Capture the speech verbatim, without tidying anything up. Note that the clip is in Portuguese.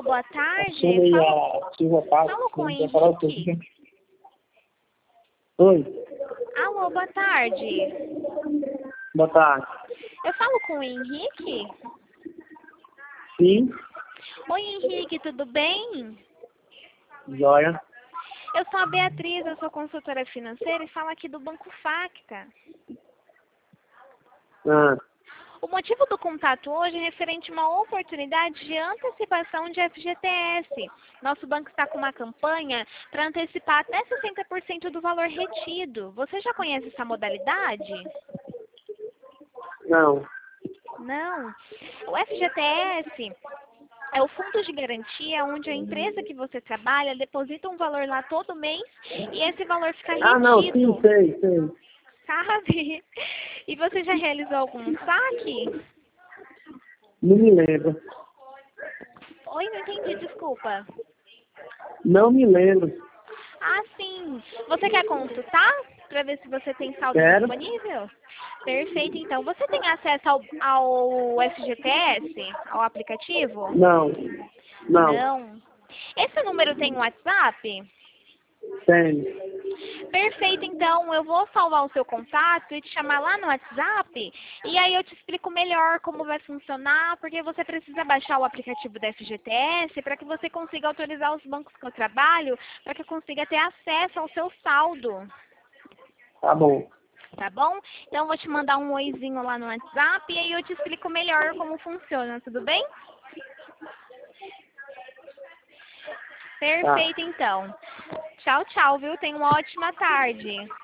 Alô, boa tarde. Assume aí Falo, a Silva Paz. falo com o Quer falar o Henrique. quê? Oi, Alô, boa tarde. boa tarde. Eu falo com o Henrique? Sim, Oi, Henrique, tudo bem? joia. Eu sou a Beatriz, eu sou consultora financeira e falo aqui do Banco Facta. Ah, O motivo do contato hoje é referente a uma oportunidade de antecipação de F G T S. Nosso banco está com uma campanha para antecipar até sessenta por cento do valor retido. Você já conhece essa modalidade? não. Não. O F G T S é o fundo de garantia onde a empresa que você trabalha deposita um valor lá todo mês e esse valor fica Ah, não, sim, retido. sei, sei. Sabe? E você já realizou algum saque? Não me lembro. Oi, não entendi, desculpa. Não me lembro. Ah, sim. Você quer consultar para ver se você tem saldo Quero. disponível? Perfeito, então. Você tem acesso ao, ao F G T S, ao aplicativo? Não, não. Não. Esse número tem um WhatsApp? Tem. Perfeito, então eu vou salvar o seu contato e te chamar lá no WhatsApp e aí eu te explico melhor como vai funcionar, porque você precisa baixar o aplicativo da F G T S para que você consiga autorizar os bancos que eu trabalho, para que eu consiga ter acesso ao seu saldo, Tá bom. tá bom? Então eu vou te mandar um oizinho lá no WhatsApp e aí eu te explico melhor como funciona, tudo bem? Perfeito, então. Tchau, tchau, viu? Tenha uma ótima tarde.